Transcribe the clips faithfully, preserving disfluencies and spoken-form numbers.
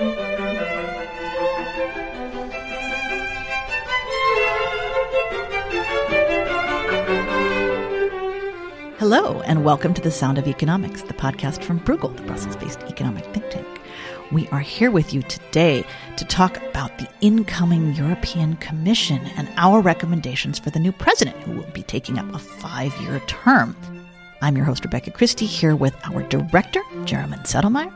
Hello, and welcome to The Sound of Economics, the podcast from Bruegel, the Brussels-based economic think tank. We are here with you today to talk about the incoming European Commission and our recommendations for the new president, who will be taking up a five-year term. I'm your host, Rebecca Christie, here with our director, Jeremy Settlemyer,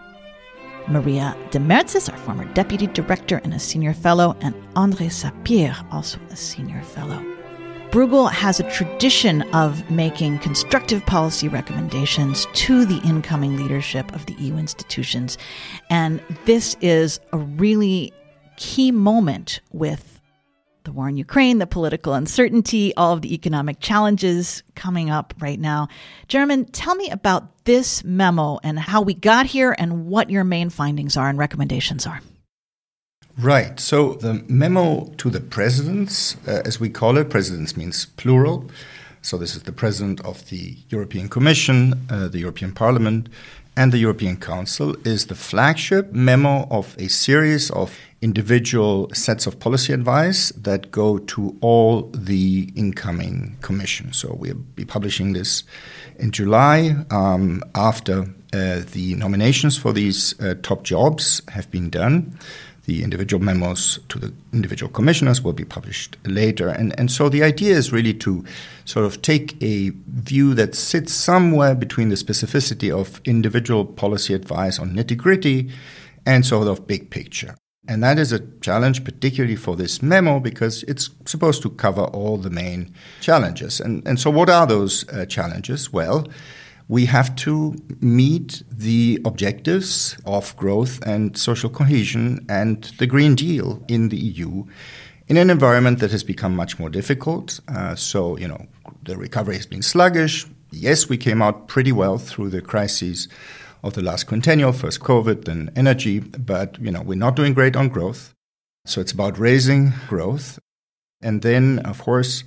Maria de Mertzis, our former deputy director and a senior fellow, and André Sapir, also a senior fellow. Bruegel has a tradition of making constructive policy recommendations to the incoming leadership of the E U institutions. And this is a really key moment with the war in Ukraine, the political uncertainty, all of the economic challenges coming up right now. Jeremy, tell me about this memo and how we got here and what your main findings are and recommendations are. Right. So the memo to the presidents, uh, as we call it, presidents means plural. So this is the president of the European Commission, uh, the European Parliament, and the European Council, is the flagship memo of a series of individual sets of policy advice that go to all the incoming commission. So we'll be publishing this in July um, after uh, the nominations for these uh, top jobs have been done. The individual memos to the individual commissioners will be published later. And, and so the idea is really to sort of take a view that sits somewhere between the specificity of individual policy advice on nitty-gritty and sort of big picture. And that is a challenge, particularly for this memo, because it's supposed to cover all the main challenges. And, and so what are those uh, challenges? Well, we have to meet the objectives of growth and social cohesion and the Green Deal in the E U in an environment that has become much more difficult. Uh, so, you know, the recovery has been sluggish. Yes, we came out pretty well through the crises of the last quinquennial, first COVID, then energy, but, you know, we're not doing great on growth. So it's about raising growth. And then, of course,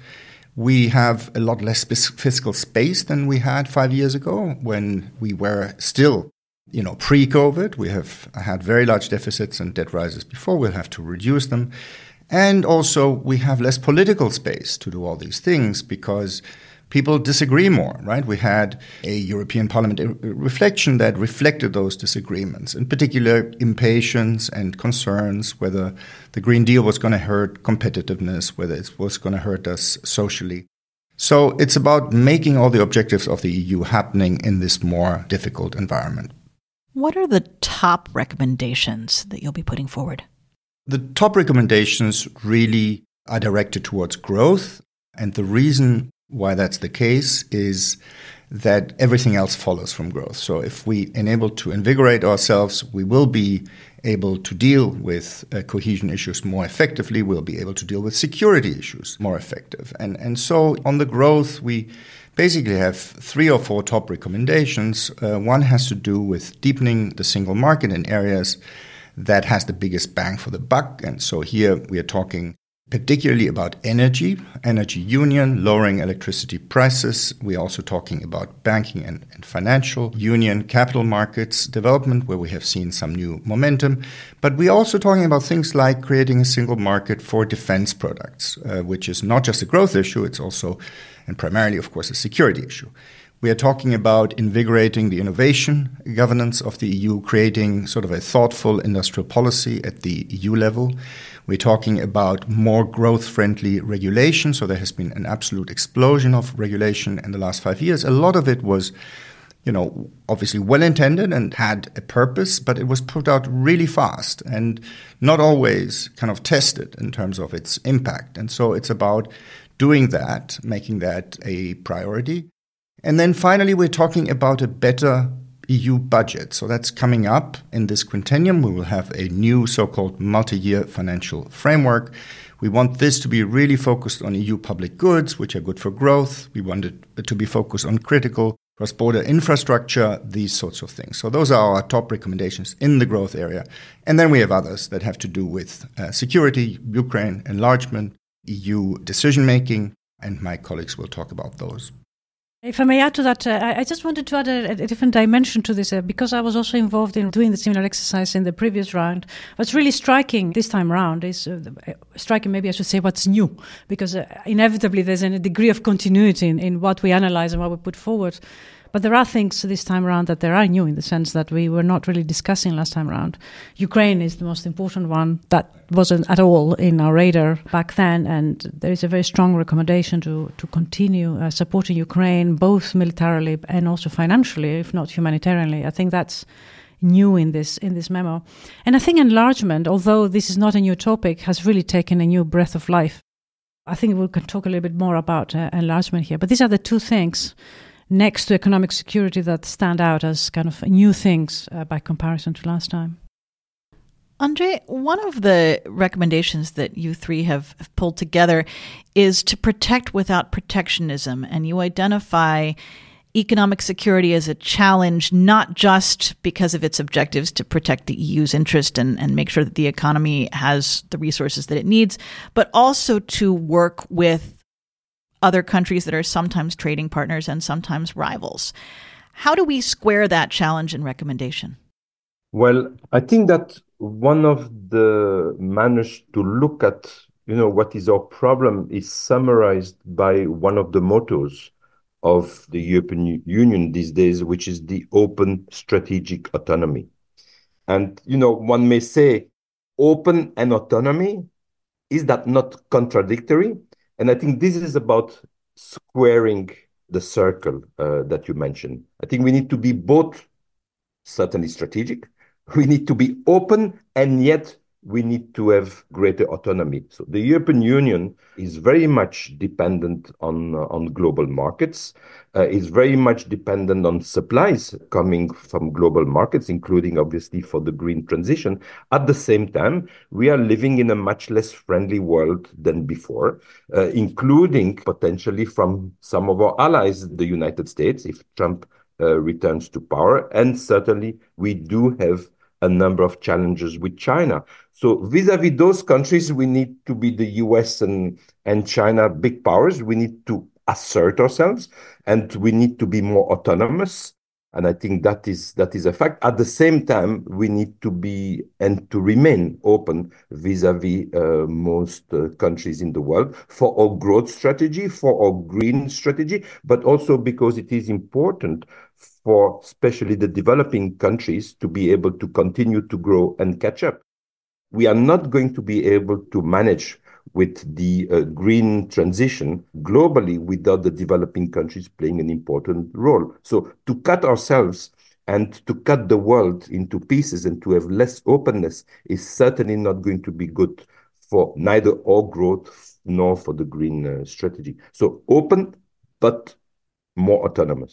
we have a lot less fiscal space than we had five years ago when we were still, you know, pre-COVID. We have had very large deficits and debt rises before. We'll have to reduce them. And also we have less political space to do all these things because people disagree more, right? We had a European Parliament reflection that reflected those disagreements, in particular impatience and concerns whether the Green Deal was going to hurt competitiveness, whether it was going to hurt us socially. So it's about making all the objectives of the E U happening in this more difficult environment. What are the top recommendations that you'll be putting forward? The top recommendations really are directed towards growth, and the reason why that's the case is that everything else follows from growth. So if we enable to invigorate ourselves, we will be able to deal with uh, cohesion issues more effectively. We'll be able to deal with security issues more effective. And, and so on the growth, we basically have three or four top recommendations. Uh, one has to do with deepening the single market in areas that has the biggest bang for the buck. And so here we are talking particularly about energy, energy union, lowering electricity prices. We're also talking about banking and, and financial union, capital markets development, where we have seen some new momentum. But we're also talking about things like creating a single market for defense products, uh, which is not just a growth issue, it's also, and primarily, of course, a security issue. We are talking about invigorating the innovation governance of the E U, creating sort of a thoughtful industrial policy at the E U level. We're talking about more growth-friendly regulation. So there has been an absolute explosion of regulation in the last five years. A lot of it was, you know, obviously well-intended and had a purpose, but it was put out really fast and not always kind of tested in terms of its impact. And so it's about doing that, making that a priority. And then finally, we're talking about a better E U budget. So that's coming up in this quinquennium. We will have a new so-called multi-year financial framework. We want this to be really focused on E U public goods, which are good for growth. We want it to be focused on critical cross-border infrastructure, these sorts of things. So those are our top recommendations in the growth area. And then we have others that have to do with uh, security, Ukraine, enlargement, E U decision-making, and my colleagues will talk about those. If I may add to that, uh, I just wanted to add a, a different dimension to this, uh, because I was also involved in doing the similar exercise in the previous round. What's really striking this time round is, uh, striking maybe I should say what's new, because uh, inevitably there's a degree of continuity in, in what we analyze and what we put forward. But there are things this time around that there are new in the sense that we were not really discussing last time around. Ukraine is the most important one that wasn't at all in our radar back then, and there is a very strong recommendation to, to continue uh, supporting Ukraine, both militarily and also financially, if not humanitarianly. I think that's new in this in this memo. And I think enlargement, although this is not a new topic, has really taken a new breath of life. I think we can talk a little bit more about uh, enlargement here. But these are the two things next to economic security that stand out as kind of new things uh, by comparison to last time. Andre, one of the recommendations that you three have pulled together is to protect without protectionism, and you identify economic security as a challenge, not just because of its objectives to protect the E U's interest and, and make sure that the economy has the resources that it needs, but also to work with other countries that are sometimes trading partners and sometimes rivals. How do we square that challenge and recommendation? Well, I think that one of the manners to look at, you know, what is our problem is summarized by one of the mottos of the European Union these days, which is the open strategic autonomy. And, you know, one may say open and autonomy, is that not contradictory? And I think this is about squaring the circle uh, that you mentioned. I think we need to be both certainly strategic, we need to be open, and yet we need to have greater autonomy. So the European Union is very much dependent on, uh, on global markets, uh, is very much dependent on supplies coming from global markets, including obviously for the green transition. At the same time, we are living in a much less friendly world than before, uh, including potentially from some of our allies, the United States, if Trump uh, returns to power. And certainly we do have a number of challenges with China. So vis-a-vis those countries, we need to be the U S and, and China big powers. We need to assert ourselves, and we need to be more autonomous. And I think that is that is a fact. At the same time, we need to be and to remain open vis-a-vis uh, most uh, countries in the world for our growth strategy, for our green strategy, but also because it is important for especially the developing countries to be able to continue to grow and catch up. We are not going to be able to manage with the uh, green transition globally without the developing countries playing an important role. So to cut ourselves and to cut the world into pieces and to have less openness is certainly not going to be good for neither our growth nor for the green uh, strategy. So open, but more autonomous.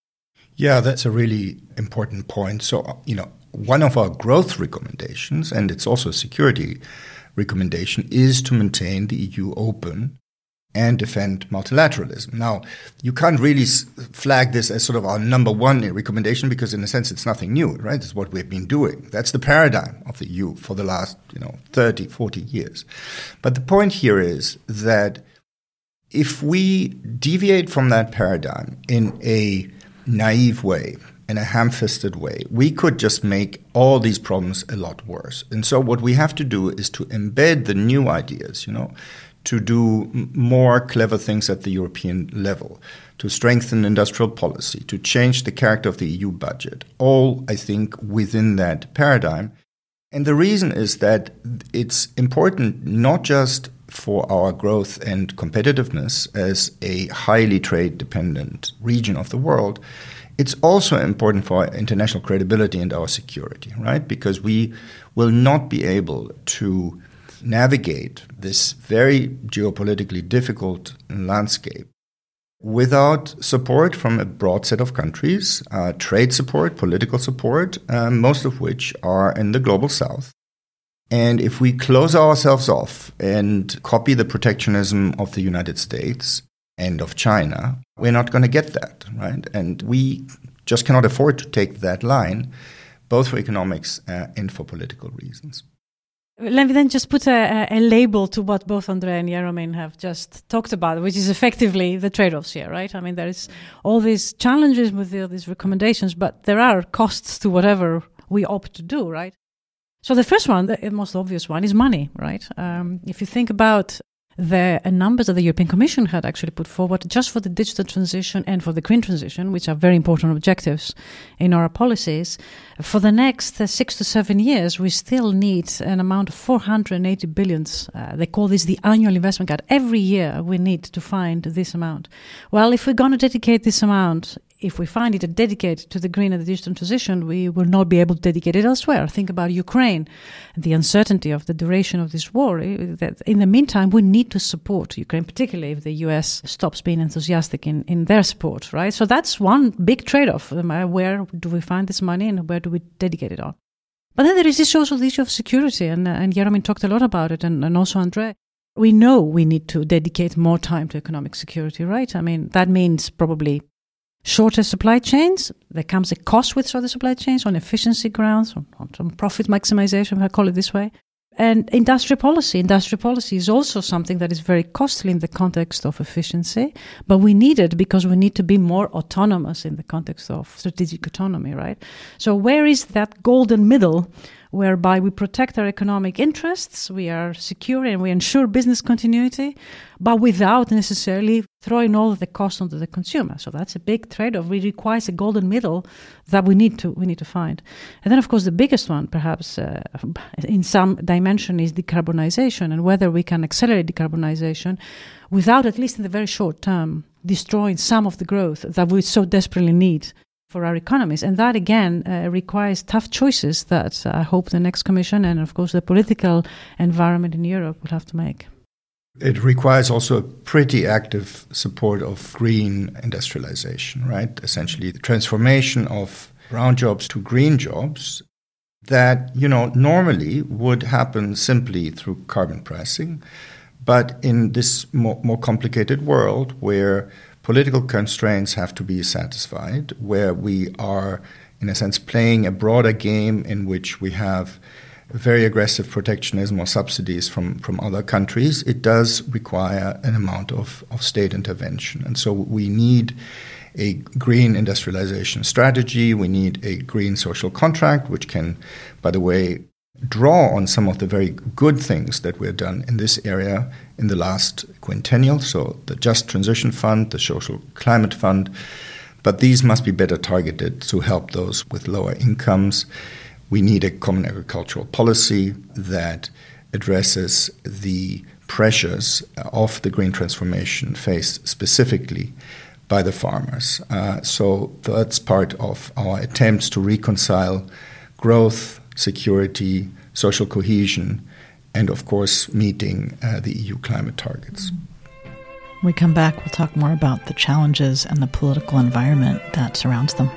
Yeah, that's a really important point. So, you know, one of our growth recommendations, and it's also a security recommendation, is to maintain the E U open and defend multilateralism. Now, you can't really flag this as sort of our number one recommendation because, in a sense, it's nothing new, right? It's what we've been doing. That's the paradigm of the E U for the last, you know, thirty, forty years. But the point here is that if we deviate from that paradigm in a naive way, in a ham-fisted way, we could just make all these problems a lot worse. And so what we have to do is to embed the new ideas, you know, to do m- more clever things at the European level, to strengthen industrial policy, to change the character of the E U budget, all, I think, within that paradigm. And the reason is that it's important not just for our growth and competitiveness as a highly trade-dependent region of the world, it's also important for our international credibility and our security, right? Because we will not be able to navigate this very geopolitically difficult landscape without support from a broad set of countries, uh, trade support, political support, uh, most of which are in the global south. And if we close ourselves off and copy the protectionism of the United States and of China, we're not going to get that, right? And we just cannot afford to take that line, both for economics uh, and for political reasons. Let me then just put a, a label to what both Andrea and Jeromin have just talked about, which is effectively the trade-offs here, right? I mean, there is all these challenges with the, these recommendations, but there are costs to whatever we opt to do, right? So the first one, the most obvious one, is money, right? Um, if you think about the uh, numbers that the European Commission had actually put forward just for the digital transition and for the green transition, which are very important objectives in our policies, for the next uh, six to seven years, we still need an amount of four hundred eighty billions. Uh, they call this the annual investment gap. Every year we need to find this amount. Well, if we're going to dedicate this amount, if we find it dedicated to the green and the digital transition, we will not be able to dedicate it elsewhere. Think about Ukraine, the uncertainty of the duration of this war. That in the meantime, we need to support Ukraine, particularly if the U S stops being enthusiastic in, in their support, right? So that's one big trade-off. Where do we find this money and where do we dedicate it on? But then there is this also the issue of security, and, uh, and Jeromin talked a lot about it, and, and also Andrea. We know we need to dedicate more time to economic security, right? I mean, that means probably shorter supply chains. There comes a cost with shorter supply chains on efficiency grounds, on, on profit maximization, if I call it this way. And industrial policy. Industrial policy is also something that is very costly in the context of efficiency, but we need it because we need to be more autonomous in the context of strategic autonomy, right? So where is that golden middle whereby we protect our economic interests, we are secure and we ensure business continuity, but without necessarily throwing all of the cost onto the consumer? So that's a big trade-off. It requires a golden middle that we need to we need to find. And then, of course, the biggest one, perhaps uh, in some dimension, is decarbonization, and whether we can accelerate decarbonization without, at least in the very short term, destroying some of the growth that we so desperately need for our economies. And that, again, uh, requires tough choices that I hope the next Commission and, of course, the political environment in Europe will have to make. It requires also a pretty active support of green industrialization, right? Essentially, the transformation of brown jobs to green jobs that, you know, normally would happen simply through carbon pricing. But in this more, more complicated world where political constraints have to be satisfied, where we are, in a sense, playing a broader game in which we have very aggressive protectionism or subsidies from, from other countries, it does require an amount of, of state intervention. And so we need a green industrialization strategy. We need a green social contract, which can, by the way, draw on some of the very good things that were done in this area in the last quintennial, so the Just Transition Fund, the Social Climate Fund, but these must be better targeted to help those with lower incomes. We need a common agricultural policy that addresses the pressures of the green transformation faced specifically by the farmers. Uh, so that's part of our attempts to reconcile growth, security, social cohesion, and of course meeting uh, the E U climate targets. When we come back, we'll talk more about the challenges and the political environment that surrounds them.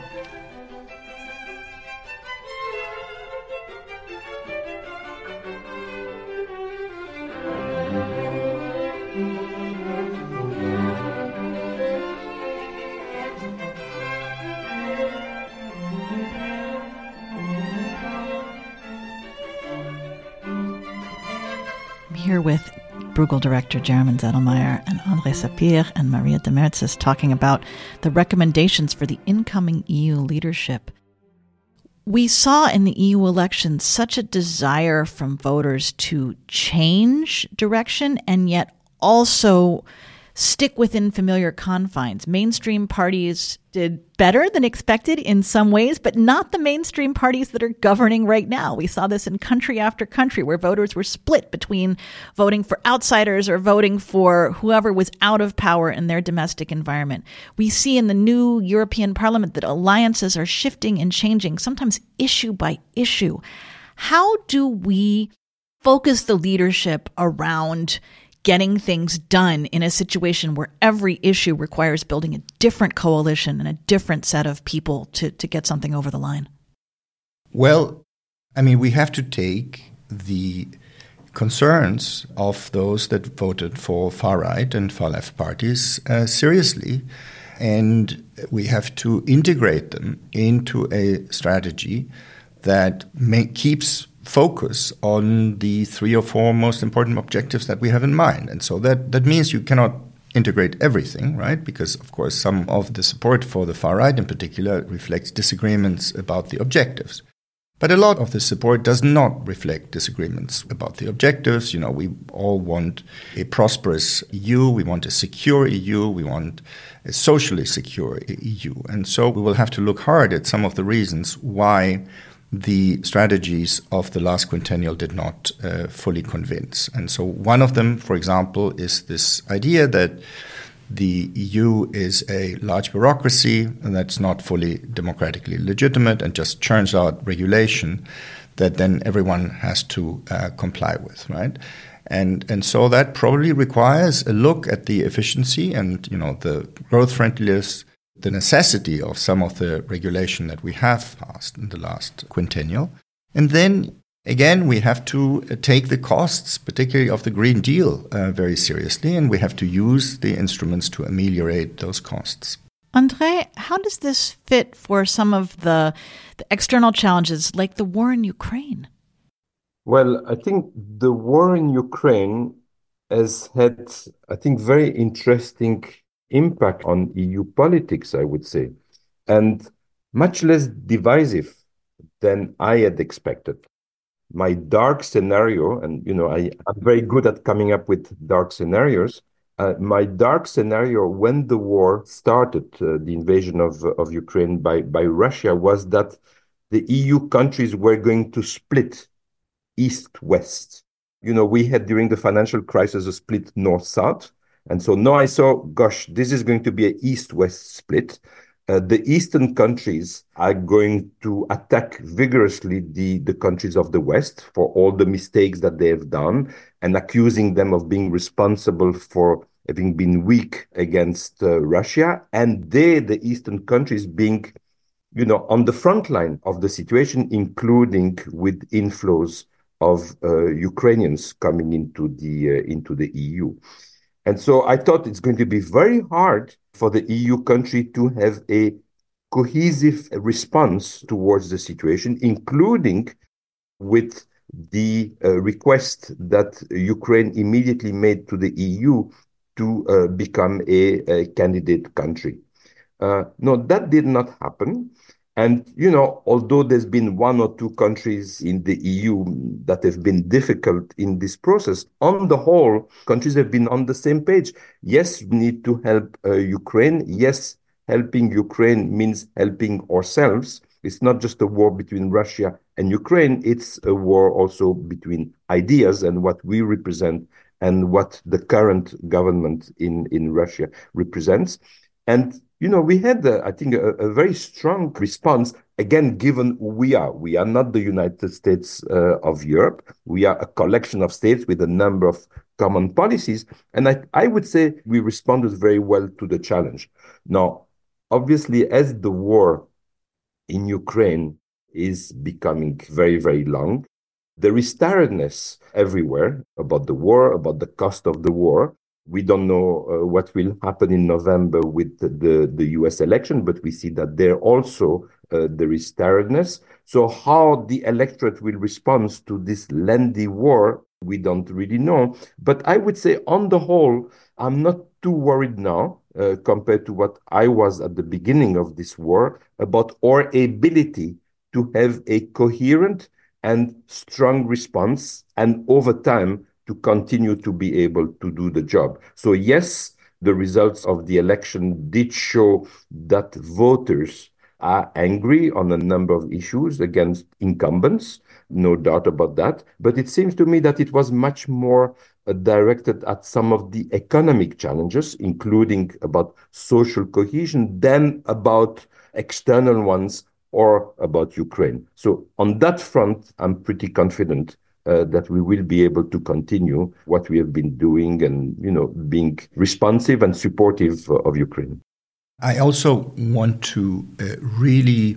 Here with Bruegel director Jeromin Zettelmeier and André Sapir and Maria de Mertzes talking about the recommendations for the incoming E U leadership. We saw in the E U elections such a desire from voters to change direction and yet also stick within familiar confines. Mainstream parties did better than expected in some ways, but not the mainstream parties that are governing right now. We saw this in country after country where voters were split between voting for outsiders or voting for whoever was out of power in their domestic environment. We see in the new European Parliament that alliances are shifting and changing, sometimes issue by issue. How do we focus the leadership around getting things done in a situation where every issue requires building a different coalition and a different set of people to, to get something over the line? Well, I mean, we have to take the concerns of those that voted for far-right and far-left parties uh, seriously, and we have to integrate them into a strategy that make, keeps focus on the three or four most important objectives that we have in mind. And so that, that means you cannot integrate everything, right? Because, of course, some of the support for the far right in particular reflects disagreements about the objectives. But a lot of the support does not reflect disagreements about the objectives. You know, we all want a prosperous E U, we want a secure E U, we want a socially secure E U. And so we will have to look hard at some of the reasons why the strategies of the last quinquennial did not uh, fully convince. And so one of them, for example, is this idea that the E U is a large bureaucracy and that's not fully democratically legitimate and just churns out regulation that then everyone has to uh, comply with, right? And and so that probably requires a look at the efficiency and, you know, the growth friendliness, the necessity of some of the regulation that we have passed in the last quinquennial. And then again, we have to take the costs, particularly of the Green Deal, uh, very seriously, and we have to use the instruments to ameliorate those costs. André, how does this fit for some of the, the external challenges like the war in Ukraine? Well, I think the war in Ukraine has had, I think, very interesting impact on E U politics, I would say, and much less divisive than I had expected. My dark scenario, and you know, I, I'm very good at coming up with dark scenarios. Uh, my dark scenario when the war started, uh, the invasion of of Ukraine by by Russia, was that the E U countries were going to split east-west. You know, we had during the financial crisis a split north-south, and so now I saw, gosh, this is going to be an east-west split. Uh, the eastern countries are going to attack vigorously the, the countries of the West for all the mistakes that they have done and accusing them of being responsible for having been weak against uh, Russia. And they, the eastern countries, being, you know, on the front line of the situation, including with inflows of uh, Ukrainians coming into the uh, into the E U. And so I thought it's going to be very hard for the E U country to have a cohesive response towards the situation, including with the uh, request that Ukraine immediately made to the E U to uh, become a, a candidate country. Uh, no, that did not happen. And, you know, although there's been one or two countries in the E U that have been difficult in this process, on the whole, countries have been on the same page. Yes, we need to help uh, Ukraine. Yes, helping Ukraine means helping ourselves. It's not just a war between Russia and Ukraine. It's a war also between ideas and what we represent and what the current government in, in Russia represents. And you know, we had, uh, I think, a, a very strong response, again, given who we are. We are not the United States uh, of Europe. We are a collection of states with a number of common policies. And I, I would say we responded very well to the challenge. Now, obviously, as the war in Ukraine is becoming very, very long, there is tiredness everywhere about the war, about the cost of the war. We don't know uh, what will happen in November with the, the, the U S election, but we see that there also uh, there is tiredness. So how the electorate will respond to this lengthy war, we don't really know. But I would say on the whole, I'm not too worried now uh, compared to what I was at the beginning of this war about our ability to have a coherent and strong response, and over time, to continue to be able to do the job. So yes, the results of the election did show that voters are angry on a number of issues against incumbents, no doubt about that. But it seems to me that it was much more uh, directed at some of the economic challenges, including about social cohesion, than about external ones or about Ukraine. So on that front, I'm pretty confident Uh, that we will be able to continue what we have been doing and, you know, being responsive and supportive uh, of Ukraine. I also want to uh, really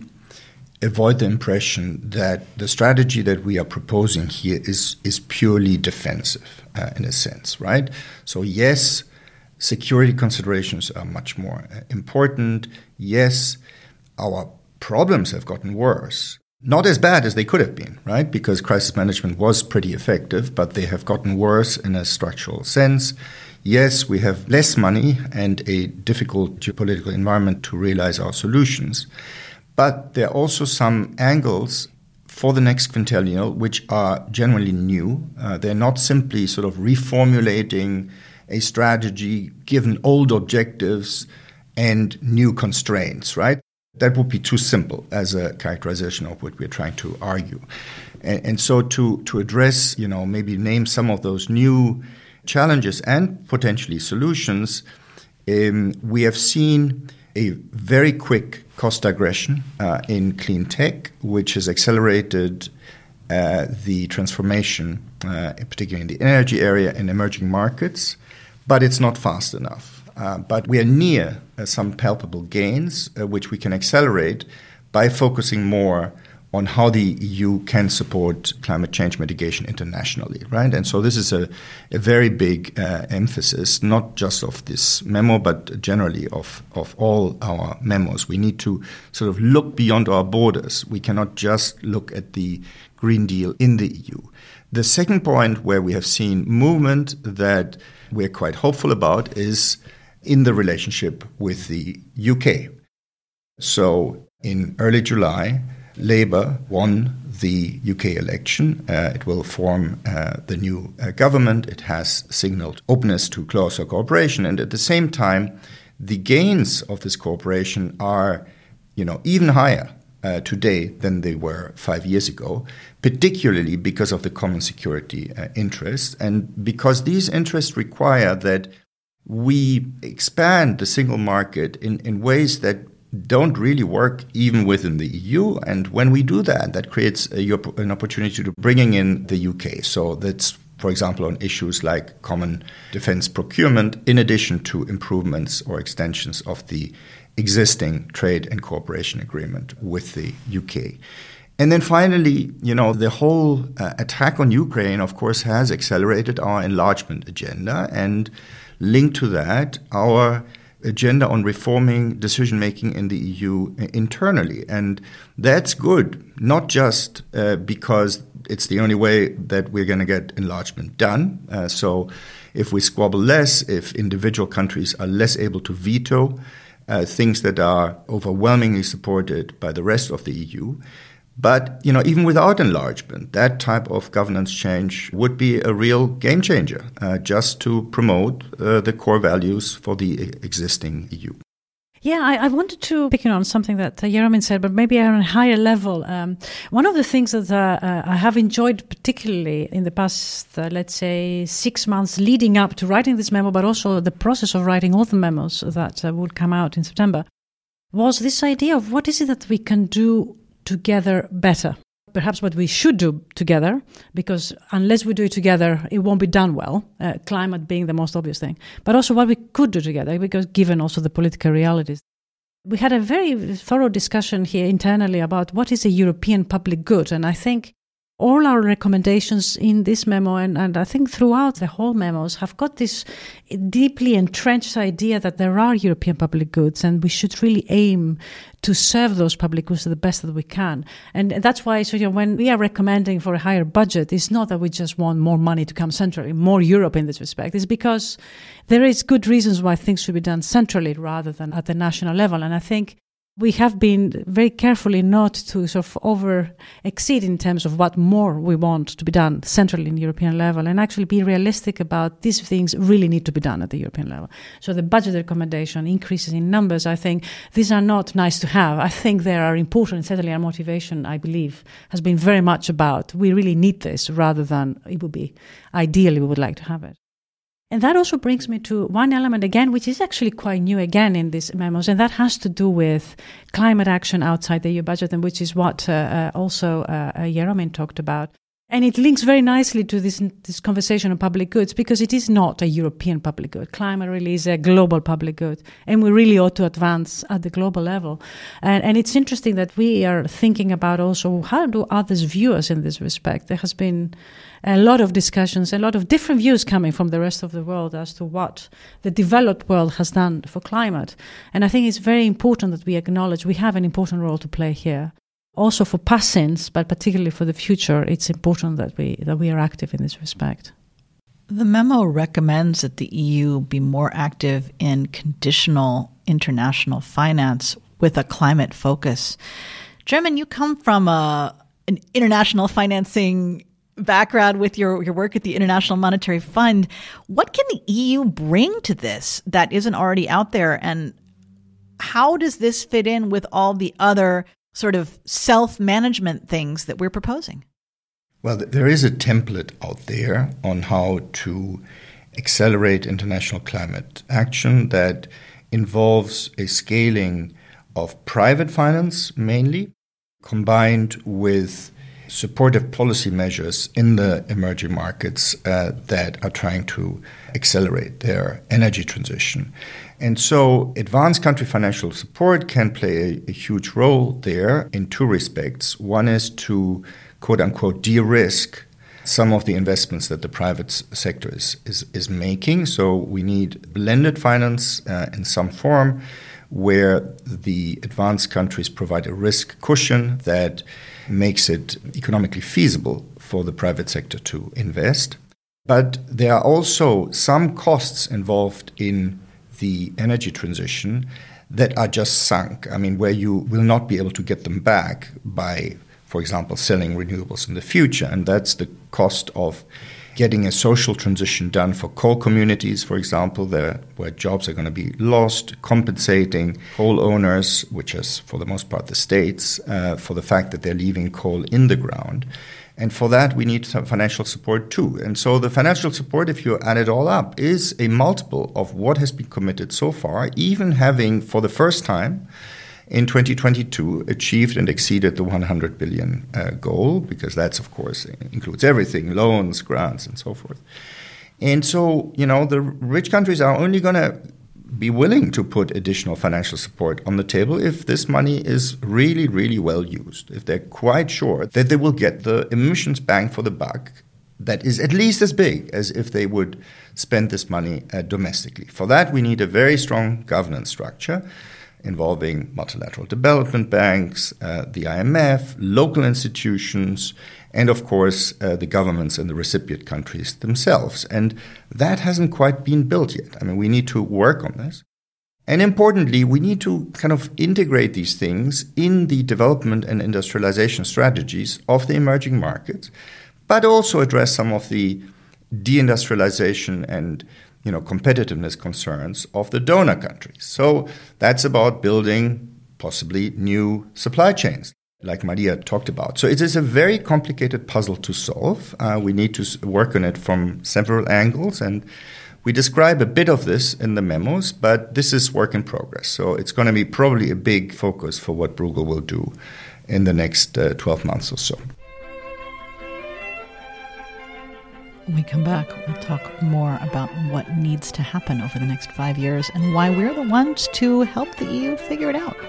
avoid the impression that the strategy that we are proposing here is, is purely defensive uh, in a sense, right? So yes, security considerations are much more uh, important. Yes, our problems have gotten worse. not as bad as they could have been, right? Because crisis management was pretty effective, but they have gotten worse in a structural sense. Yes, we have less money and a difficult geopolitical environment to realize our solutions. But there are also some angles for the next quinquennial which are generally new. Uh, they're not simply sort of reformulating a strategy given old objectives and new constraints, right? That would be too simple as a characterization of what we're trying to argue. And, and so to, to address, you know, maybe name some of those new challenges and potentially solutions, um, we have seen a very quick cost aggression uh, in clean tech, which has accelerated uh, the transformation, uh, particularly in the energy area in emerging markets, but it's not fast enough. Uh, but we are near uh, some palpable gains, uh, which we can accelerate by focusing more on how the E U can support climate change mitigation internationally, right? And so this is a, a very big uh, emphasis, not just of this memo, but generally of, of all our memos. We need to sort of look beyond our borders. We cannot just look at the Green Deal in the E U. The second point where we have seen movement that we're quite hopeful about is in the relationship with the U K. So in early July, Labour won the U K election. Uh, it will form uh, the new uh, government. It has signaled openness to closer cooperation. And at the same time, the gains of this cooperation are, you know, even higher uh, today than they were five years ago, particularly because of the common security uh, interests. And because these interests require that we expand the single market in, in ways that don't really work even within the E U. And when we do that, that creates a, an opportunity to bringing in the U K. So that's, for example, on issues like common defense procurement, in addition to improvements or extensions of the existing trade and cooperation agreement with the U K. And then finally, you know, the whole uh, attack on Ukraine, of course, has accelerated our enlargement agenda, and linked to that, our agenda on reforming decision-making in the E U internally. And that's good, not just uh, because it's the only way that we're going to get enlargement done. Uh, so if we squabble less, if individual countries are less able to veto uh, things that are overwhelmingly supported by the rest of the E U, but, you know, even without enlargement, that type of governance change would be a real game changer, uh, just to promote uh, the core values for the existing E U. Yeah, I, I wanted to pick on something that uh, Jeromin said, but maybe on a higher level. Um, one of the things that uh, uh, I have enjoyed particularly in the past, uh, let's say, six months leading up to writing this memo, but also the process of writing all the memos that uh, would come out in September, was this idea of what is it that we can do together better. Perhaps what we should do together, because unless we do it together, it won't be done well, uh, climate being the most obvious thing. But also what we could do together, because given also the political realities. We had a very thorough discussion here internally about what is a European public good. And I think all our recommendations in this memo, and, and I think throughout the whole memos, have got this deeply entrenched idea that there are European public goods and we should really aim to serve those public goods to the best that we can. And that's why, so you know, when we are recommending for a higher budget, it's not that we just want more money to come centrally, more Europe in this respect. It's because there is good reasons why things should be done centrally rather than at the national level. And I think we have been very carefully not to sort of over exceed in terms of what more we want to be done centrally in European level, and actually be realistic about these things really need to be done at the European level. So the budget recommendation, increases in numbers, I think these are not nice to have. I think they are important. Certainly our motivation, I believe, has been very much about we really need this rather than it would be ideally we would like to have it. And that also brings me to one element again, which is actually quite new again in these memos, and that has to do with climate action outside the E U budget, and which is what uh, uh, also uh, uh, Jeromin talked about. And it links very nicely to this, this conversation on public goods, because it is not a European public good. Climate really is a global public good, and we really ought to advance at the global level. And, and it's interesting that we are thinking about also how do others view us in this respect. There has been a lot of discussions, a lot of different views coming from the rest of the world as to what the developed world has done for climate. And I think it's very important that we acknowledge we have an important role to play here. Also for past sins, but particularly for the future, it's important that we that we are active in this respect. The memo recommends that the E U be more active in conditional international finance with a climate focus. German, you come from a, an international financing background with your, your work at the International Monetary Fund. What can the E U bring to this that isn't already out there? And how does this fit in with all the other sort of self-management things that we're proposing? Well, there is a template out there on how to accelerate international climate action that involves a scaling of private finance mainly, combined with supportive policy measures in the emerging markets uh, that are trying to accelerate their energy transition. And so advanced country financial support can play a, a huge role there in two respects. One is to, quote-unquote, de-risk some of the investments that the private sector is, is, is making. So we need blended finance uh, in some form where the advanced countries provide a risk cushion that makes it economically feasible for the private sector to invest. But there are also some costs involved in the energy transition that are just sunk. I mean, where you will not be able to get them back by, for example, selling renewables in the future. And that's the cost of getting a social transition done for coal communities, for example, there, where jobs are going to be lost, compensating coal owners, which is for the most part the states, uh, for the fact that they're leaving coal in the ground. And for that, we need some financial support too. And so the financial support, if you add it all up, is a multiple of what has been committed so far, even having, for the first time, in twenty twenty-two, achieved and exceeded the one hundred billion uh, goal, because that's, of course, includes everything, loans, grants, and so forth. And so, you know, the rich countries are only going to be willing to put additional financial support on the table if this money is really, really well used, if they're quite sure that they will get the emissions bang for the buck that is at least as big as if they would spend this money uh, domestically. For that, we need a very strong governance structure involving multilateral development banks, uh, the I M F, local institutions, and of course uh, the governments in the recipient countries themselves. And that hasn't quite been built yet. I mean, we need to work on this. And importantly, we need to kind of integrate these things in the development and industrialization strategies of the emerging markets, but also address some of the deindustrialization and you know, competitiveness concerns of the donor countries. So that's about building possibly new supply chains, like Maria talked about. So it is a very complicated puzzle to solve. Uh, we need to work on it from several angles, and we describe a bit of this in the memos, but this is work in progress. So it's going to be probably a big focus for what Bruegel will do in the next uh, twelve months or so. When we come back, we'll talk more about what needs to happen over the next five years and why we're the ones to help the E U figure it out.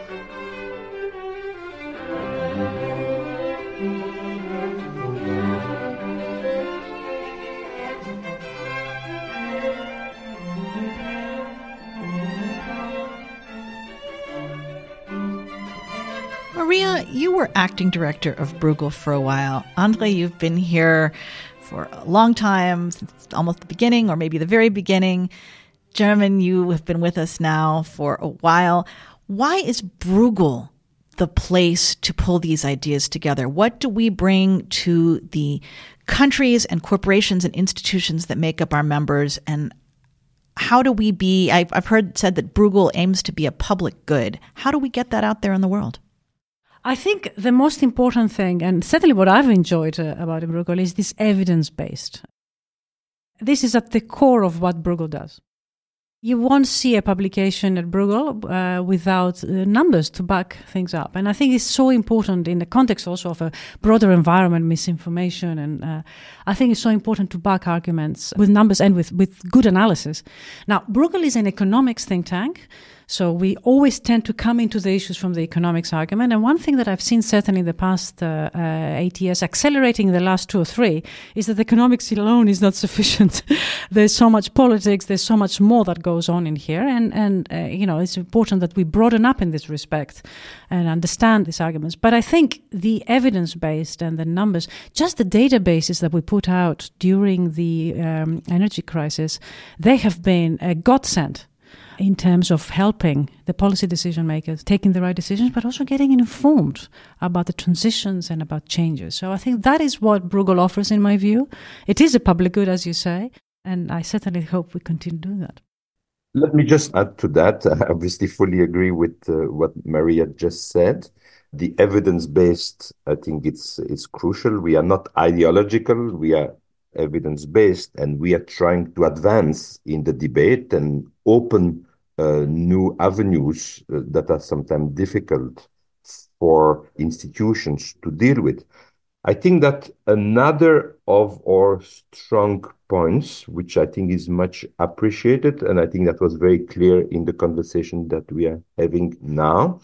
Maria, you were acting director of Bruegel for a while. Andre, you've been here for a long time, since almost the beginning or maybe the very beginning. German, you have been with us now for a while. Why is Bruegel the place to pull these ideas together? What do we bring to the countries and corporations and institutions that make up our members? And how do we be, I've, I've heard said that Bruegel aims to be a public good. How do we get that out there in the world? I think the most important thing, and certainly what I've enjoyed uh, about Bruegel, is this evidence-based. This is at the core of what Bruegel does. You won't see a publication at Bruegel uh, without uh, numbers to back things up. And I think it's so important in the context also of a broader environment, misinformation. And uh, I think it's so important to back arguments with numbers and with, with good analysis. Now, Bruegel is an economics think tank. So we always tend to come into the issues from the economics argument. And one thing that I've seen certainly in the past uh, uh, eight years, accelerating in the last two or three, is that economics alone is not sufficient. There's so much politics, there's so much more that goes on in here. And, and uh, you know, it's important that we broaden up in this respect and understand these arguments. But I think the evidence-based and the numbers, just the databases that we put out during the um, energy crisis, they have been a godsend in terms of helping the policy decision makers taking the right decisions, but also getting informed about the transitions and about changes. So I think that is what Bruegel offers, in my view. It is a public good, as you say, and I certainly hope we continue doing that. Let me just add to that. I obviously fully agree with uh, what Maria just said. The evidence-based, I think it's it's crucial. We are not ideological. We are evidence-based, and we are trying to advance in the debate and open uh, new avenues uh, that are sometimes difficult for institutions to deal with. I think that another of our strong points, which I think is much appreciated, and I think that was very clear in the conversation that we are having now,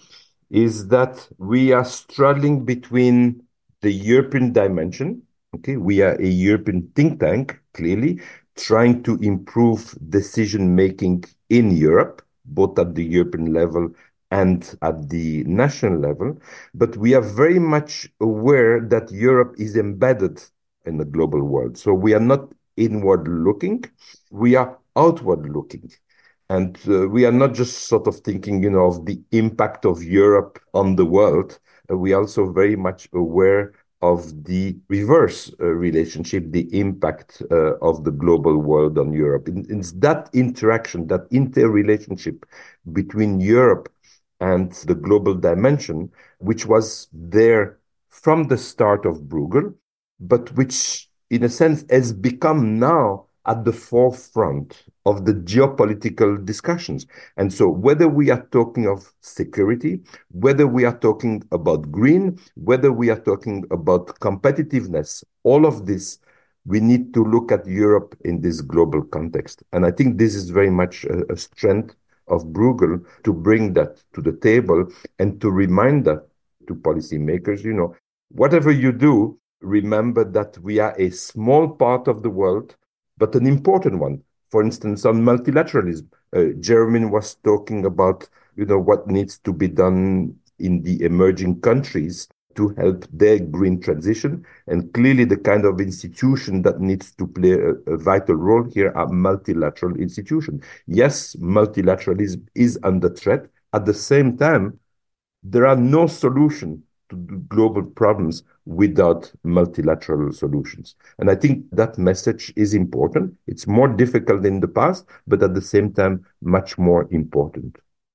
is that we are struggling between the European dimension. Okay, we are a European think tank, clearly, trying to improve decision-making in Europe, both at the European level and at the national level. But we are very much aware that Europe is embedded in the global world. So we are not inward-looking, we are outward-looking. And uh, we are not just sort of thinking, you know, of the impact of Europe on the world. Uh, we are also very much aware of the reverse uh, relationship, the impact uh, of the global world on Europe. And it's that interaction, that interrelationship between Europe and the global dimension, which was there from the start of Bruegel, but which, in a sense, has become now at the forefront of the geopolitical discussions. And so whether we are talking of security, whether we are talking about green, whether we are talking about competitiveness, all of this, we need to look at Europe in this global context. And I think this is very much a, a strength of Bruegel to bring that to the table and to remind that to policymakers, you know, whatever you do, remember that we are a small part of the world, but an important one. For instance, on multilateralism, uh, Jeremy was talking about, you know, what needs to be done in the emerging countries to help their green transition. And clearly the kind of institution that needs to play a, a vital role here are multilateral institutions. Yes, multilateralism is under threat. At the same time, there are no solutions to global problems without multilateral solutions. And I think that message is important. It's more difficult than in the past, but at the same time, much more important.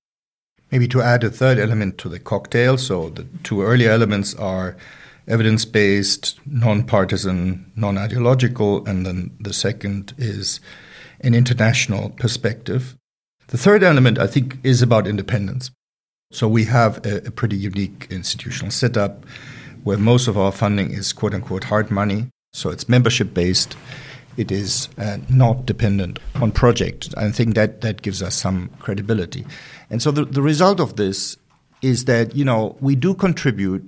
Maybe to add a third element to the cocktail. So the two earlier elements are evidence-based, non-partisan, non-ideological, and then the second is an international perspective. The third element, I think, is about independence. So we have a, a pretty unique institutional setup where most of our funding is quote-unquote hard money. So it's membership-based. It is uh, not dependent on project. I think that that gives us some credibility. And so the, the result of this is that, you know, we do contribute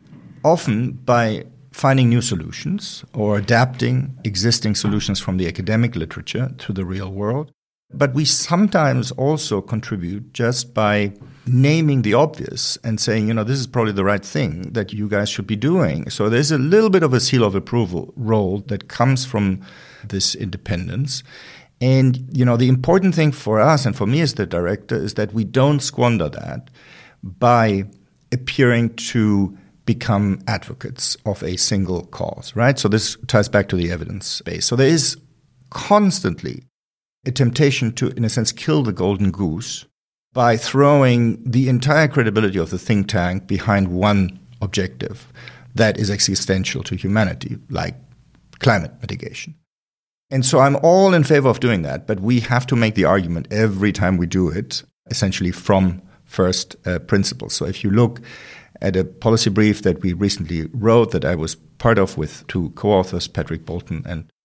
often by finding new solutions or adapting existing solutions from the academic literature to the real world. But we sometimes also contribute just by naming the obvious and saying, you know, this is probably the right thing that you guys should be doing. So there's a little bit of a seal of approval role that comes from this independence. And, you know, the important thing for us and for me as the director is that we don't squander that by appearing to become advocates of a single cause, right? So this ties back to the evidence base. So there is constantly a temptation to, in a sense, kill the golden goose by throwing the entire credibility of the think tank behind one objective that is existential to humanity, like climate mitigation. And so I'm all in favor of doing that, but we have to make the argument every time we do it, essentially from first uh, principles. So if you look at a policy brief that we recently wrote that I was part of with two co-authors, Patrick Bolton and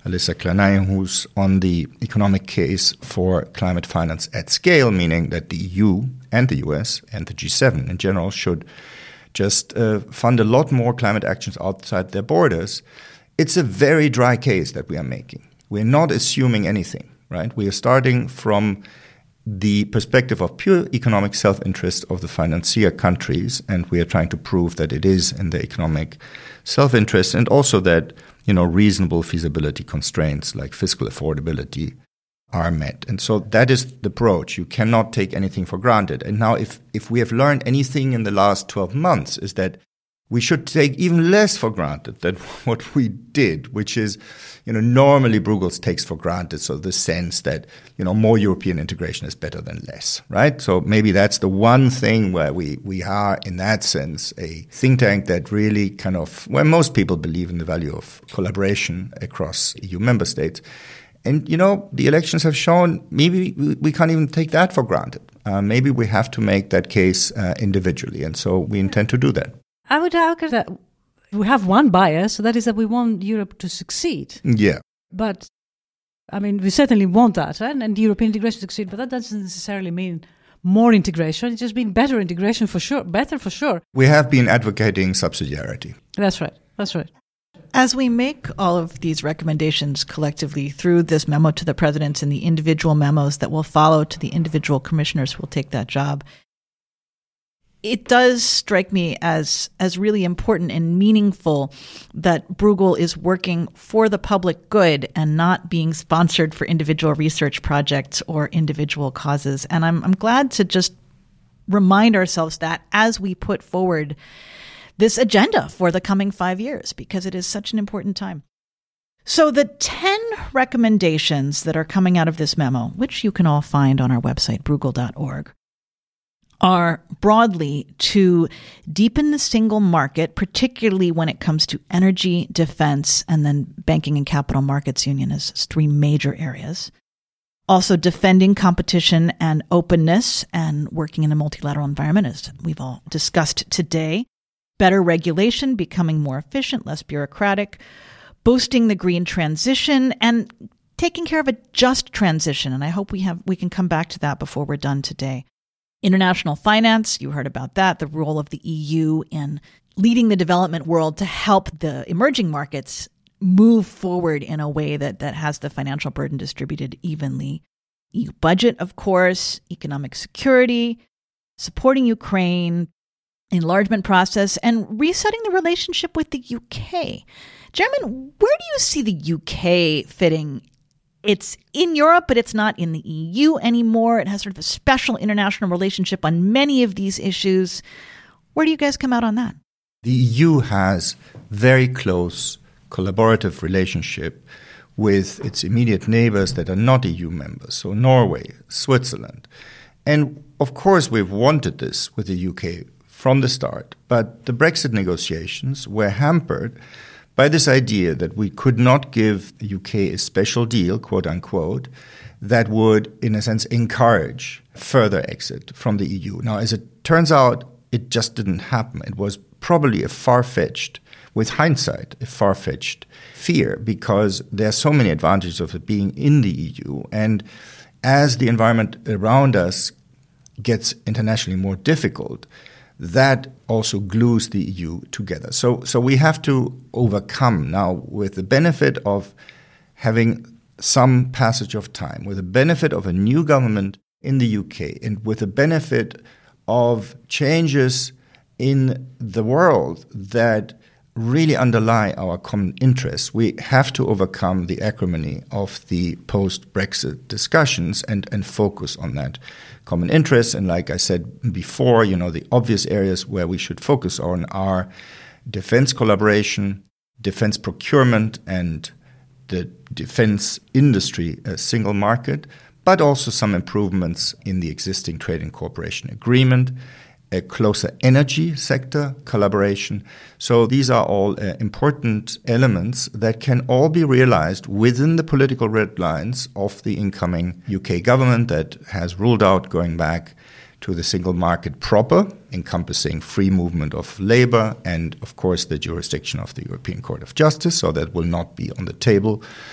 Alyssa Klein, who's on the economic case for climate finance at scale, meaning that the E U and the U S and the G seven in general should just uh, fund a lot more climate actions outside their borders. It's a very dry case that we are making. We're not assuming anything, right? We are starting from the perspective of pure economic self-interest of the financier countries, and we are trying to prove that it is in the economic self-interest, and also that, you know, reasonable feasibility constraints like fiscal affordability are met. And so that is the approach. You cannot take anything for granted. And now if, if we have learned anything in the last twelve months is that we should take even less for granted than what we did, which is, you know, normally Bruegel takes for granted, so the sense that, you know, more European integration is better than less, right? So maybe that's the one thing where we, we are, in that sense, a think tank that really kind of, where most people believe in the value of collaboration across E U member states. And, you know, the elections have shown maybe we, we can't even take that for granted. Uh, maybe we have to make that case uh, individually, and so we intend to do that. I would argue that we have one bias, so that is that we want Europe to succeed. Yeah. But, I mean, we certainly want that, right? And European integration to succeed, but that doesn't necessarily mean more integration. It's just been better integration for sure, better for sure. We have been advocating subsidiarity. That's right, that's right. As we make all of these recommendations collectively through this memo to the presidents and the individual memos that will follow to the individual commissioners who will take that job, it does strike me as as really important and meaningful that Bruegel is working for the public good and not being sponsored for individual research projects or individual causes. And I'm I'm glad to just remind ourselves that as we put forward this agenda for the coming five years, because it is such an important time. So the ten recommendations that are coming out of this memo, which you can all find on our website, bruegel dot org, are broadly to deepen the single market, particularly when it comes to energy, defense, and then banking and capital markets union as three major areas. Also defending competition and openness and working in a multilateral environment, as we've all discussed today. Better regulation, becoming more efficient, less bureaucratic, boosting the green transition, and taking care of a just transition. And I hope we have we can come back to that before we're done today. International finance, you heard about that, the role of the E U in leading the development world to help the emerging markets move forward in a way that, that has the financial burden distributed evenly. E U budget, of course, economic security, supporting Ukraine, enlargement process, and resetting the relationship with the U K. Jeremy, where do you see the U K fitting? It's in Europe, but it's not in the E U anymore. It has sort of a special international relationship on many of these issues. Where do you guys come out on that? The E U has very close collaborative relationship with its immediate neighbors that are not E U members, so Norway, Switzerland. And of course, we've wanted this with the U K from the start, but the Brexit negotiations were hampered by this idea that we could not give the U K a special deal, quote unquote, that would, in a sense, encourage further exit from the E U. Now, as it turns out, it just didn't happen. It was probably a far-fetched, with hindsight, a far-fetched fear, because there are so many advantages of it being in the E U. And as the environment around us gets internationally more difficult, that also glues the E U together. So so we have to overcome now, with the benefit of having some passage of time, with the benefit of a new government in the U K, and with the benefit of changes in the world that really underlie our common interests, we have to overcome the acrimony of the post-Brexit discussions and, and focus on that common interests. And like I said before, you know, the obvious areas where we should focus on are defense collaboration, defense procurement, and the defense industry uh, single market, but also some improvements in the existing trade and cooperation agreement, a closer energy sector collaboration. So these are all uh, important elements that can all be realized within the political red lines of the incoming U K government that has ruled out going back to the single market proper, encompassing free movement of labor and, of course, the jurisdiction of the European Court of Justice. So that will not be on the table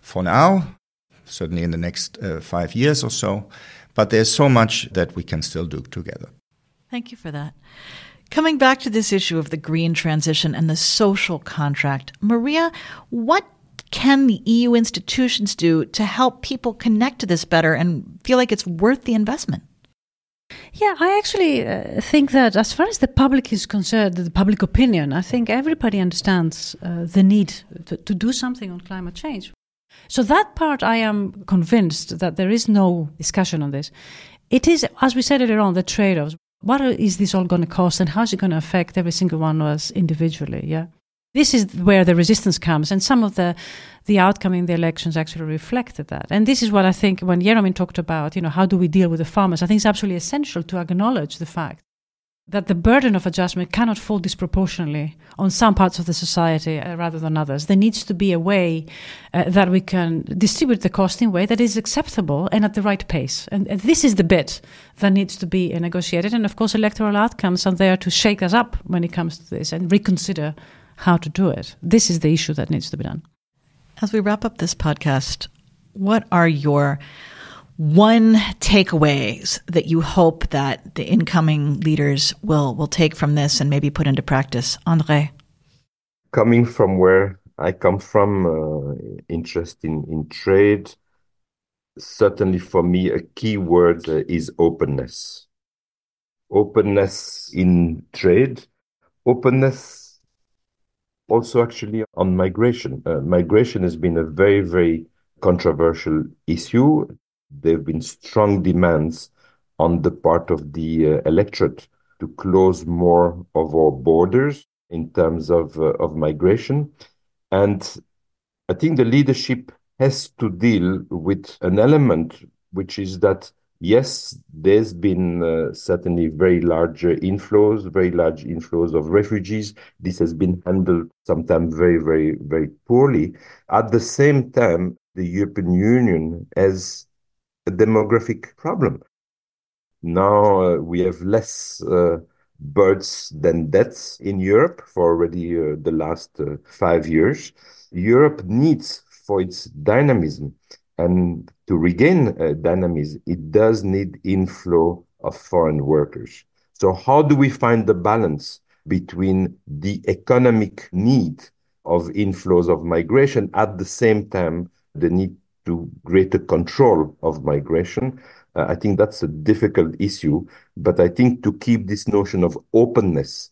for now, certainly in the next uh, five years or so. But there's so much that we can still do together. Thank you for that. Coming back to this issue of the green transition and the social contract, Maria, what can the E U institutions do to help people connect to this better and feel like it's worth the investment? Yeah, I actually uh, think that as far as the public is concerned, the public opinion, I think everybody understands uh, the need to, to do something on climate change. So that part, I am convinced that there is no discussion on this. It is, as we said earlier on, the trade-offs. What is this all going to cost and how is it going to affect every single one of us individually? Yeah, this is where the resistance comes, and some of the the outcome in the elections actually reflected that. And this is what I think when Jeremy talked about, you know, how do we deal with the farmers? I think it's absolutely essential to acknowledge the fact that the burden of adjustment cannot fall disproportionately on some parts of the society uh, rather than others. There needs to be a way uh, that we can distribute the cost in a way that is acceptable and at the right pace. And, and this is the bit that needs to be uh, negotiated. And of course, electoral outcomes are there to shake us up when it comes to this and reconsider how to do it. This is the issue that needs to be done. As we wrap up this podcast, what are your one takeaways that you hope that the incoming leaders will, will take from this and maybe put into practice? André? Coming from where I come from, uh, interest in, in trade, certainly for me, a key word uh, is openness. Openness in trade, openness also actually on migration. Uh, migration has been a very, very controversial issue. There have been strong demands on the part of the uh, electorate to close more of our borders in terms of, uh, of migration. And I think the leadership has to deal with an element, which is that, yes, there's been uh, certainly very large uh, inflows, very large inflows of refugees. This has been handled sometimes very, very, very poorly. At the same time, the European Union has a demographic problem. Now uh, we have less uh, births than deaths in Europe for already uh, the last uh, five years. Europe needs, for its dynamism and to regain uh, dynamism, it does need inflow of foreign workers. So how do we find the balance between the economic need of inflows of migration, at the same time the need to greater control of migration? Uh, I think that's a difficult issue, but I think to keep this notion of openness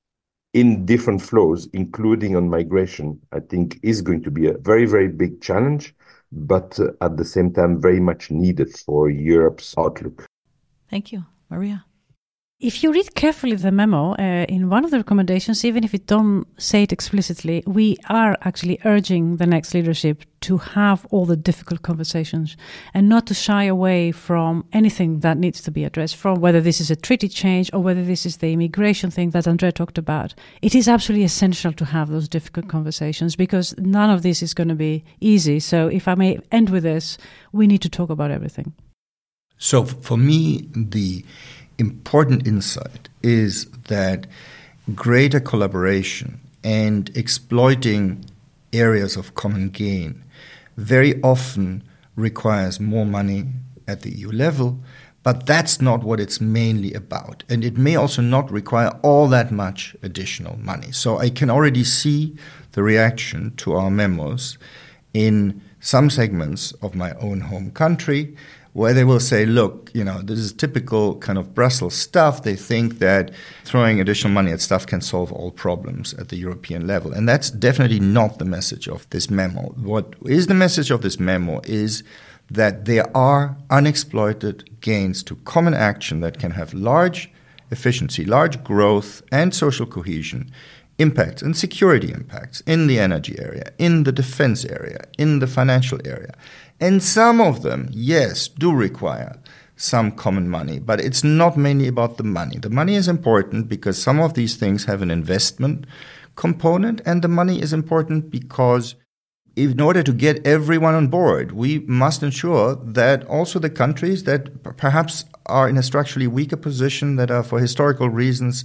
in different flows, including on migration, I think is going to be a very, very big challenge, but uh, at the same time, very much needed for Europe's outlook. Thank you. Maria? If you read carefully the memo, uh, in one of the recommendations, even if we don't say it explicitly, we are actually urging the next leadership to have all the difficult conversations and not to shy away from anything that needs to be addressed, from whether this is a treaty change or whether this is the immigration thing that André talked about. It is absolutely essential to have those difficult conversations because none of this is going to be easy. So if I may end with this, we need to talk about everything. So for me, the important insight is that greater collaboration and exploiting areas of common gain very often requires more money at the E U level, but that's not what it's mainly about. And it may also not require all that much additional money. So I can already see the reaction to our memos in some segments of my own home country, where they will say, look, you know, this is typical kind of Brussels stuff. They think that throwing additional money at stuff can solve all problems at the European level. And that's definitely not the message of this memo. What is the message of this memo is that there are unexploited gains to common action that can have large efficiency, large growth, and social cohesion impacts and security impacts in the energy area, in the defense area, in the financial area. And some of them, yes, do require some common money, but it's not mainly about the money. The money is important because some of these things have an investment component, and the money is important because in order to get everyone on board, we must ensure that also the countries that perhaps are in a structurally weaker position, that are for historical reasons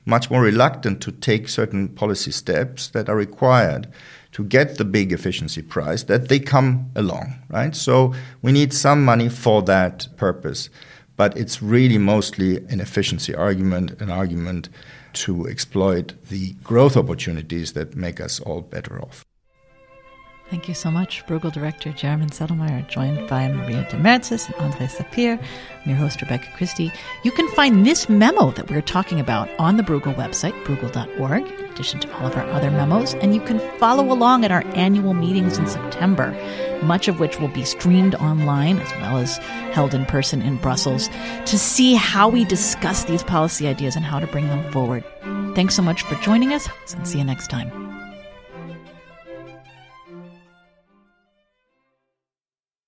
much more reluctant to take certain policy steps that are required to get the big efficiency prize, that they come along, right? So we need some money for that purpose. But it's really mostly an efficiency argument, an argument to exploit the growth opportunities that make us all better off. Thank you so much, Bruegel Director German Selmayr, joined by Maria de Mertzes and André Sapir. I'm your host, Rebecca Christie. You can find this memo that we're talking about on the Bruegel website, bruegel dot org, in addition to all of our other memos, and you can follow along at our annual meetings in September, much of which will be streamed online as well as held in person in Brussels, to see how we discuss these policy ideas and how to bring them forward. Thanks so much for joining us, and see you next time.